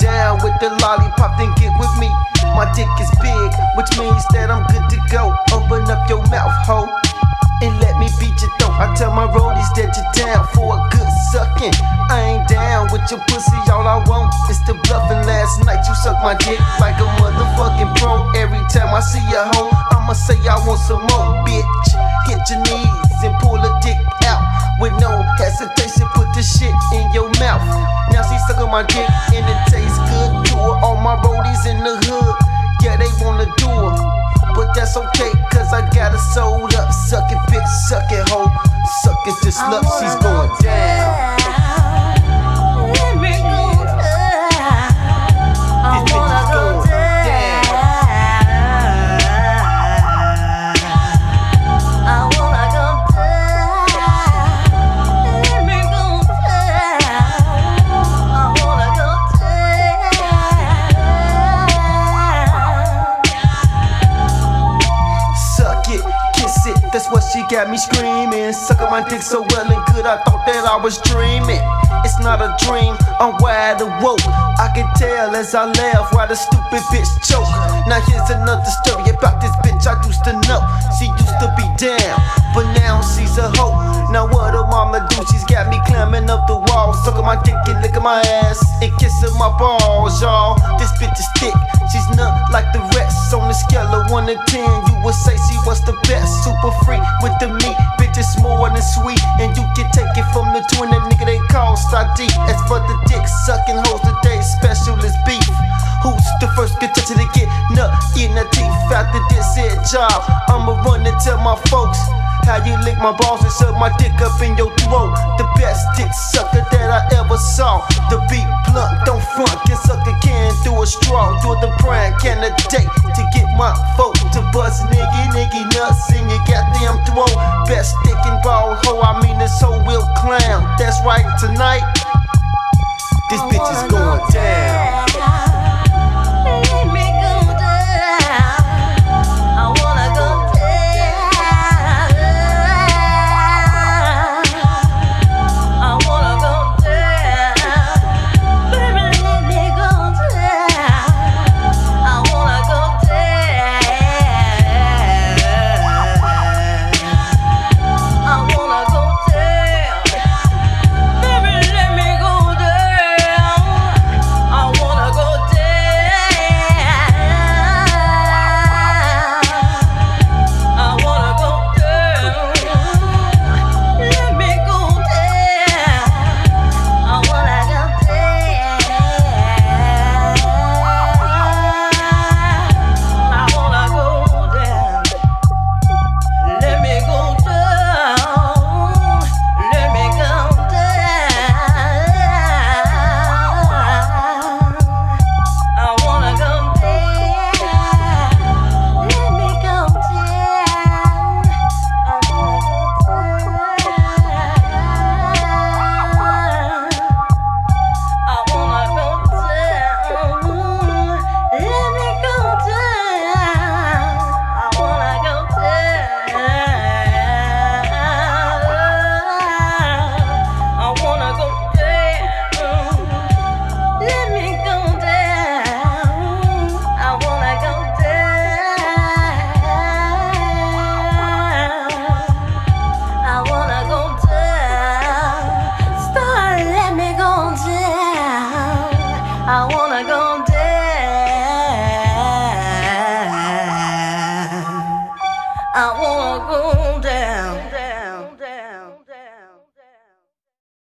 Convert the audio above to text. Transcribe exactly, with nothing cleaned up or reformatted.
down with the lollipop, then get with me. My dick is big, which means that I'm good to go. Open up your mouth, ho, and let me beat your throat. I tell my roadies that you're down for a good sucking. I ain't down with your pussy, all I want is the bluffing. Last night you sucked my dick like a motherfucking pro. Every time I see a hoe, I'ma say I want some more, bitch. Hit your knees and pull a dick out with no hesitation. Put the shit in your mouth. Now she sucking my dick and it tastes good to her. All my roadies in the hood, yeah, they wanna do her, but that's okay, cause I got her sold up. Suck it, bitch, suck it, ho. Suck it, just look, she's going down. Let me go down. I wanna go down. I wanna go down. Let me go down. I wanna go down. Suck it, kiss it, that's what she got me screaming. Sucking my dick so well and good, I thought that I was dreaming. It's not a dream, I'm wide awoke. I can tell as I laugh why the stupid bitch choke. Now here's another story about this bitch I used to know. She used to be down, but now she's a hoe. Now what a mama do? She's got me climbing up the wall, sucking my dick and licking my ass and kissing my balls, y'all. This bitch is thick, she's not like the rest. On the scale of one to ten, you would say she was the best. Super free with the meat, bitch is more than sweet, and you can take it from the twin, that nigga they call Sadi. As for the dick sucking hoes, today special is beef. Who's the first contestant to get nut in the teeth after this here job? I'ma run and tell my folks how you lick my balls and suck my dick up in your throat. The best dick sucker that I ever saw. The beat blunt, don't front, can suck a can through a straw. Do the brand candidate to get my vote to bust nigga, nigga nuts in your goddamn throat. Best dick and ball hoe, I mean this hoe will clown. That's right, tonight this bitch is going down.